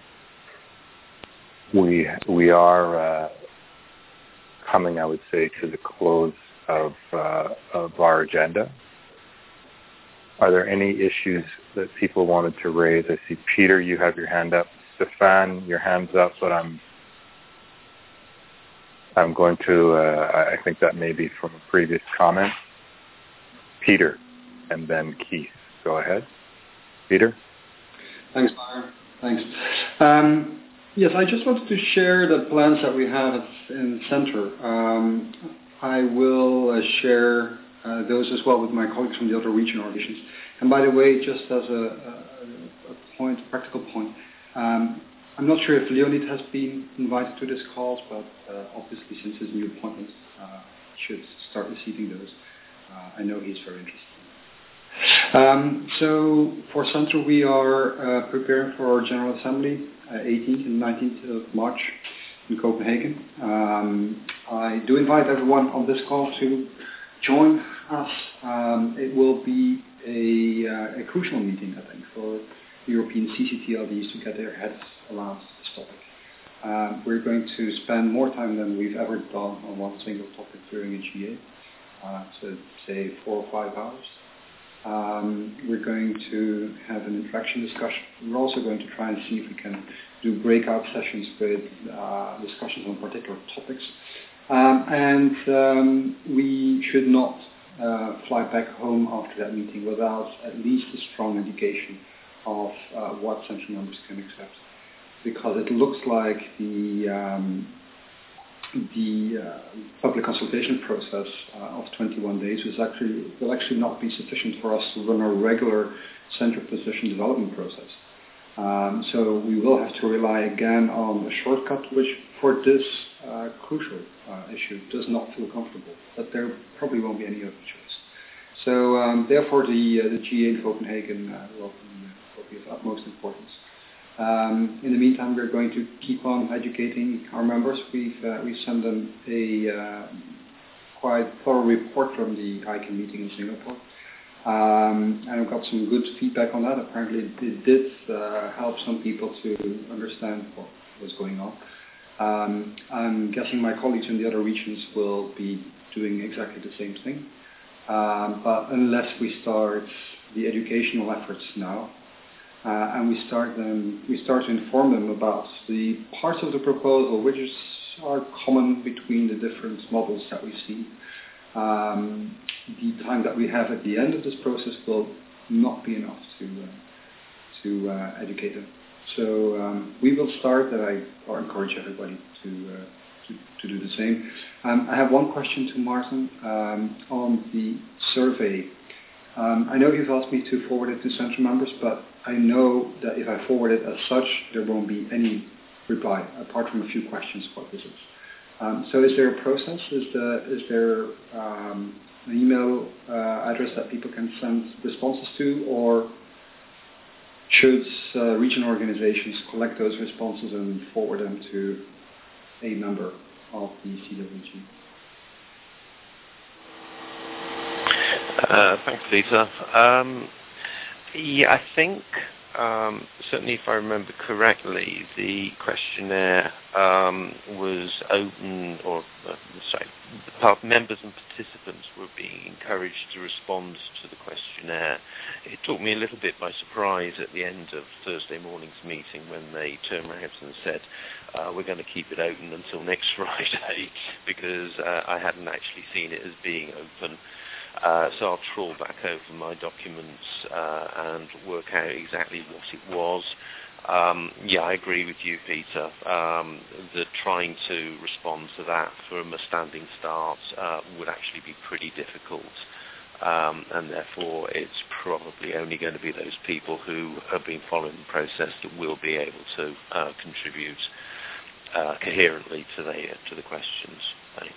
we we are uh, coming, I would say, to the close of uh, of our agenda. Are there any issues that people wanted to raise? I see Peter, you have your hand up. Stefan, your hand's up, but I'm I'm going to, uh, I think that may be from a previous comment. Peter, and then Keith. Go ahead. Peter? Thanks, Byron. Thanks. Um, yes, I just wanted to share the plans that we have in Centre. Um, I will uh, share uh, those as well with my colleagues from the other regional organizations. And by the way, just as a, a, a point, a practical point, um, I'm not sure if Leonid has been invited to this call, but uh, obviously since his new appointment, uh, should start receiving those. Uh, I know he's very interested. Um, so for Centre, we are uh, preparing for our General Assembly, uh, eighteenth and nineteenth of March in Copenhagen. Um, I do invite everyone on this call to join us. Um, it will be a, uh, a crucial meeting, I think, for European C C T L Ds to get their heads around this topic. Um, we're going to spend more time than we've ever done on one single topic during a G A, uh, so say four or five hours. Um, we're going to have an interaction discussion. We're also going to try and see if we can do breakout sessions with uh, discussions on particular topics. Um, and um, we should not uh, fly back home after that meeting without at least a strong indication of uh, what Centre members can accept, because it looks like the um, the uh, public consultation process uh, of twenty-one days is actually will actually not be sufficient for us to run a regular Centre position development process. Um, so we will have to rely again on a shortcut, which for this uh, crucial uh, issue does not feel comfortable. But there probably won't be any other choice. So um, therefore, the uh, the G A in Copenhagen uh, will be of utmost importance. Um, in the meantime, we're going to keep on educating our members. We've uh, we sent them a uh, quite thorough report from the I C A N meeting in Singapore, um, and I've got some good feedback on that. Apparently, it, it did uh, help some people to understand what was going on. Um, I'm guessing my colleagues in the other regions will be doing exactly the same thing. Um, but unless we start the educational efforts now, Uh, and we start them, we start to inform them about the parts of the proposal which is, are common between the different models that we see. Um, the time that we have at the end of this process will not be enough to uh, to uh, educate them. So um, we will start, and I or encourage everybody to, uh, to to do the same. Um, I have one question to Martin um, on the survey. Um, I know you've asked me to forward it to Centre members, but I know that if I forward it as such, there won't be any reply, apart from a few questions what this is. Um, so is there a process? Is, the, is there um, an email uh, address that people can send responses to, or should uh, regional organizations collect those responses and forward them to a member of the C W G? Uh, thanks, Peter. Um, yeah, I think um, certainly, if I remember correctly, the questionnaire um, was open, or uh, sorry, the members and participants were being encouraged to respond to the questionnaire. It took me a little bit by surprise at the end of Thursday morning's meeting when they turned around and said, uh, we're going to keep it open until next Friday, because uh, I hadn't actually seen it as being open. Uh, so I'll trawl back over my documents uh, and work out exactly what it was. Um, yeah, I agree with you, Peter, um, that trying to respond to that from a standing start uh, would actually be pretty difficult. Um, and therefore it's probably only going to be those people who have been following the process that will be able to uh, contribute uh, coherently to the to the questions. Thanks.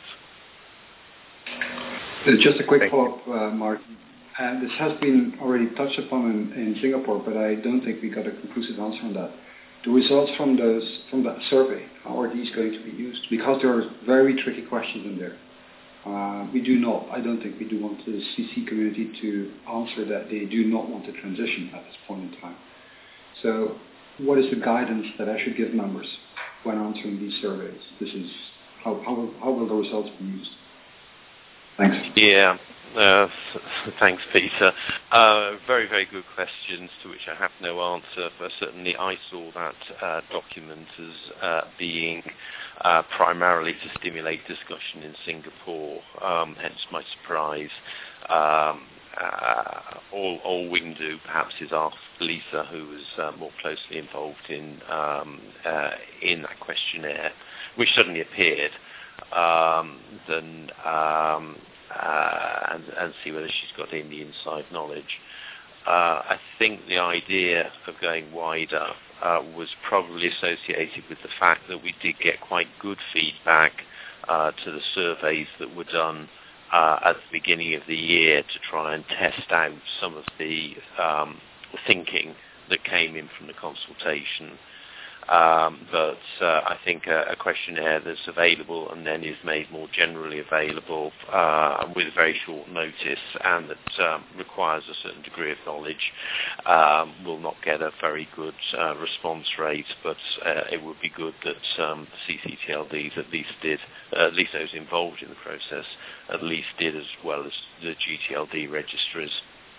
Uh, just a quick follow-up, uh, Mark. Uh, this has been already touched upon in, in Singapore, but I don't think we got a conclusive answer on that. The results from those from that survey, how are these going to be used? Because there are very tricky questions in there. Uh, we do not, I don't think we do want the C C community to answer that they do not want to transition at this point in time. So what is the guidance that I should give members when answering these surveys? This is, how, how, will, how will the results be used? Thanks. Yeah, uh, thanks, Peter. Uh, very, very good questions to which I have no answer, but certainly I saw that uh, document as uh, being uh, primarily to stimulate discussion in Singapore, um, hence my surprise. Um, uh, all, all we can do perhaps is ask Lisa, who was uh, more closely involved in, um, uh, in that questionnaire, which suddenly appeared. Um, then um, uh, and, and see whether she's got any inside knowledge. Uh, I think the idea of going wider uh, was probably associated with the fact that we did get quite good feedback uh, to the surveys that were done uh, at the beginning of the year to try and test out some of the um, thinking that came in from the consultation. Um, but uh, I think a, a questionnaire that's available and then is made more generally available uh, with very short notice and that um, requires a certain degree of knowledge um, will not get a very good uh, response rate, but uh, it would be good that um, C C T L Ds at least did, uh, at least those involved in the process, at least did as well as the G T L D registrars.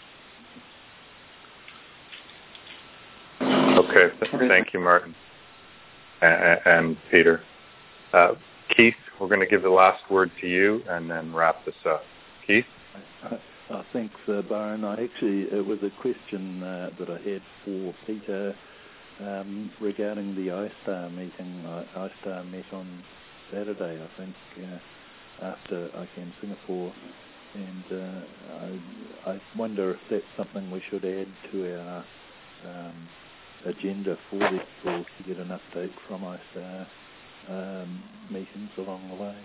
Okay, th- thank you, Martin. And Peter. Uh, Keith, we're going to give the last word to you and then wrap this up. Keith? Uh, uh, thanks, uh, Byron. I actually, it was a question uh, that I had for Peter um, regarding the I STAR meeting. I, I STAR met on Saturday, I think, uh, after I came to Singapore. And uh, I, I wonder if that's something we should add to our um, agenda for this call to get an update from I STAR um, meetings along the way.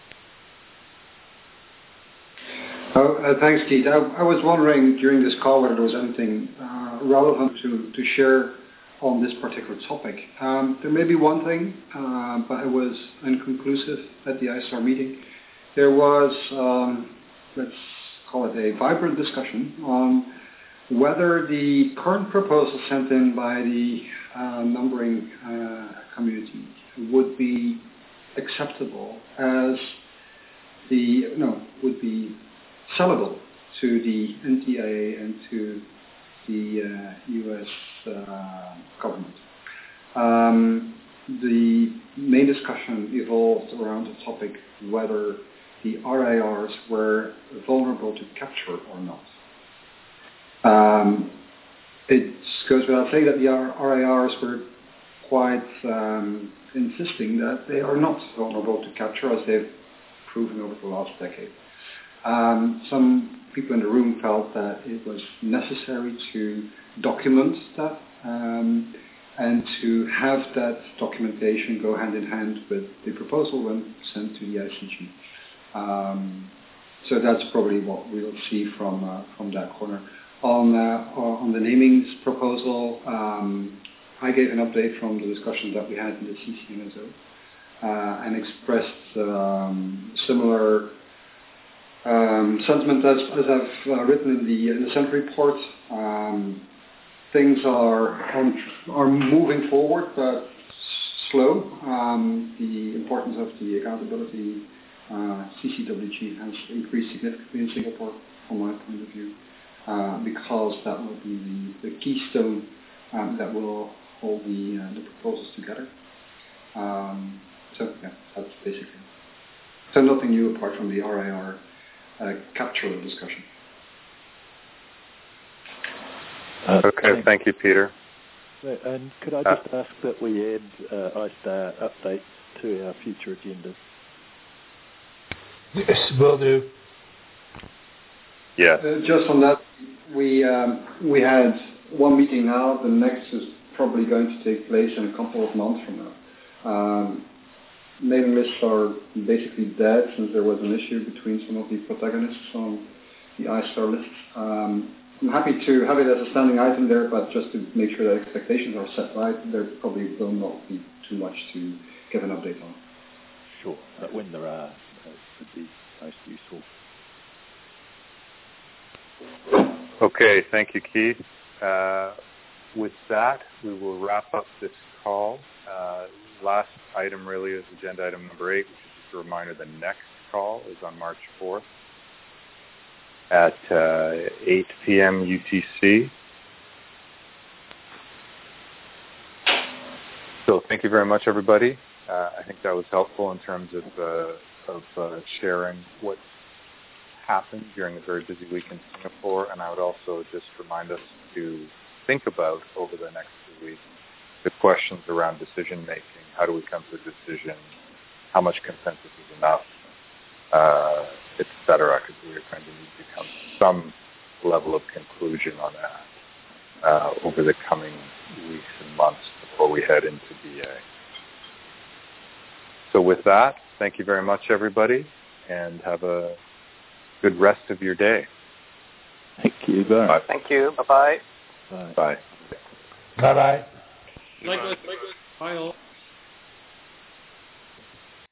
Oh, uh, thanks, Keith. I, I was wondering during this call whether there was anything uh, relevant to, to share on this particular topic. Um, there may be one thing, uh, but it was inconclusive at the I STAR meeting. There was, um, let's call it a vibrant discussion on whether the current proposal sent in by the uh, numbering uh, community would be acceptable as the, no, would be sellable to the N T I A and to the uh, U S uh, government. Um, the main discussion evolved around the topic whether the R I Rs were vulnerable to capture or not. Um, it goes without saying that the R I Rs were quite um, insisting that they are not vulnerable to capture, as they've proven over the last decade. Um, some people in the room felt that it was necessary to document that um, and to have that documentation go hand in hand with the proposal when sent to the I C G. Um, so that's probably what we'll see from uh, from that corner. On uh, on the namings proposal, um, I gave an update from the discussion that we had in the C C N S O uh, and expressed um, similar um, sentiment as, as I've uh, written in the in the Senate report. Um, things are on, are moving forward, but slow. Um, the importance of the accountability uh, C C W G has increased significantly in Singapore, from my point of view. Uh, because that will be the, the keystone um, that will hold the, uh, the proposals together. Um, so yeah, that's basically it. So nothing new apart from the R I R uh, capture discussion. Uh, okay, thank you, Peter. And could I just uh, ask that we add uh, iStar update to our future agendas? Yes, will do. Yeah. Uh, just on that, we um, we had one meeting now. The next is probably going to take place in a couple of months from now. Um, mailing lists are basically dead since there was an issue between some of the protagonists on the iStar list. Um, I'm happy to have it as a standing item there, but just to make sure that expectations are set right, there probably will not be too much to give an update on. Sure, but when there are, it would be most useful. Okay, thank you, Keith. Uh, with that, we will wrap up this call. Uh, last item really is agenda item number eight, which is just a reminder the next call is on March fourth at uh, eight p.m. U T C. So thank you very much, everybody. Uh, I think that was helpful in terms of, uh, of uh, sharing what happened during a very busy week in Singapore, and I would also just remind us to think about over the next few weeks the questions around decision making. How do we come to a decision? How much consensus is enough? Uh, et cetera, because we are going to need to come to some level of conclusion on that uh, over the coming weeks and months before we head into B A. So with that, thank you very much, everybody, and have a good rest of your day. Thank you. Bye. Bye. Thank you. Bye-bye. Bye. Bye. Bye-bye. Likewise. Bye all.